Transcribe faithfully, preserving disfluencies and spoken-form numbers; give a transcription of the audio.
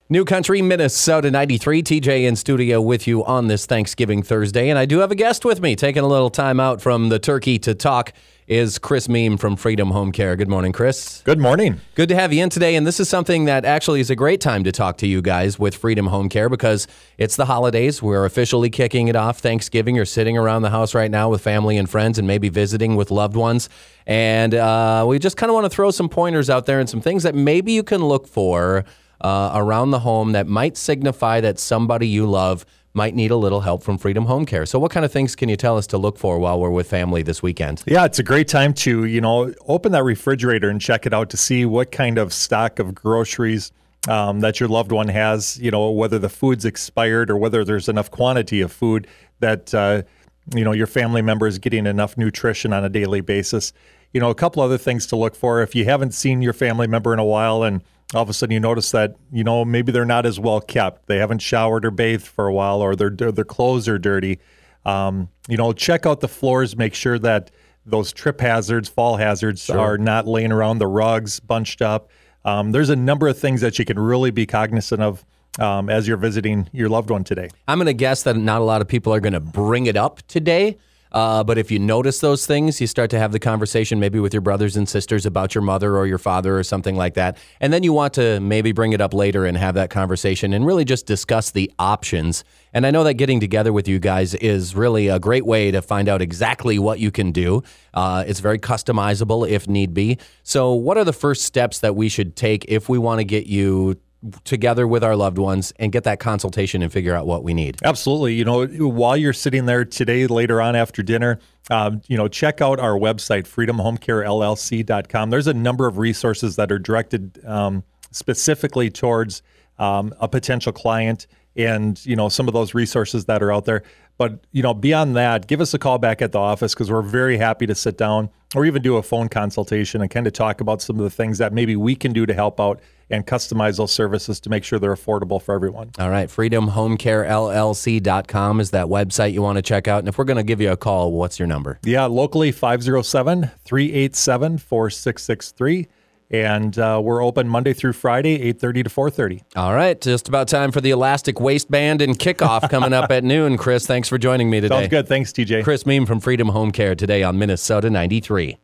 New Country, Minnesota ninety-three. T J in studio with you on this Thanksgiving Thursday. And I do have a guest with me. Taking a little time out from the turkey to talk is Chris Meem from Freedom Home Care. Good morning, Chris. Good morning. Good to have you in today. And this is something that actually is a great time to talk to you guys with Freedom Home Care because it's the holidays. We're officially kicking it off. Thanksgiving. You're sitting around the house right now with family and friends and maybe visiting with loved ones. And uh, we just kind of want to throw some pointers out there and some things that maybe you can look for Uh, around the home that might signify that somebody you love might need a little help from Freedom Home Care. So what kind of things can you tell us to look for while we're with family this weekend? Yeah, it's a great time to, you know, open that refrigerator and check it out to see what kind of stock of groceries um, that your loved one has, you know, whether the food's expired or whether there's enough quantity of food that, uh, you know, your family member is getting enough nutrition on a daily basis. You know, a couple other things to look for. If you haven't seen your family member in a while and all of a sudden you notice that, you know, maybe they're not as well kept. They haven't showered or bathed for a while, or their their clothes are dirty. Um, you know, check out the floors. Make sure that those trip hazards, fall hazards Sure. are not laying around, the rugs bunched up. Um, there's a number of things that you can really be cognizant of um, as you're visiting your loved one today. I'm going to guess that not a lot of people are going to bring it up today. Uh, but if you notice those things, you start to have the conversation maybe with your brothers and sisters about your mother or your father or something like that. And then you want to maybe bring it up later and have that conversation and really just discuss the options. And I know that getting together with you guys is really a great way to find out exactly what you can do. Uh, it's very customizable if need be. So what are the first steps that we should take if we want to get you together with our loved ones and get that consultation and figure out what we need? Absolutely. You know, while you're sitting there today, later on after dinner, um, you know, check out our website, freedom home care L L C dot com. There's a number of resources that are directed um, specifically towards um, a potential client and, you know, some of those resources that are out there. But, you know, beyond that, give us a call back at the office because we're very happy to sit down or even do a phone consultation and kind of talk about some of the things that maybe we can do to help out and customize those services to make sure they're affordable for everyone. All right. freedom home care L L C dot com is that website you want to check out. And if we're going to give you a call, what's your number? Yeah, locally five oh seven, three eight seven, four six six three. And uh, we're open Monday through Friday, eight thirty to four thirty. All right. Just about time for the elastic waistband and kickoff coming up at noon. Chris, thanks for joining me today. Sounds good. Thanks, T J. Chris Meem from Freedom Home Care today on Minnesota ninety-three.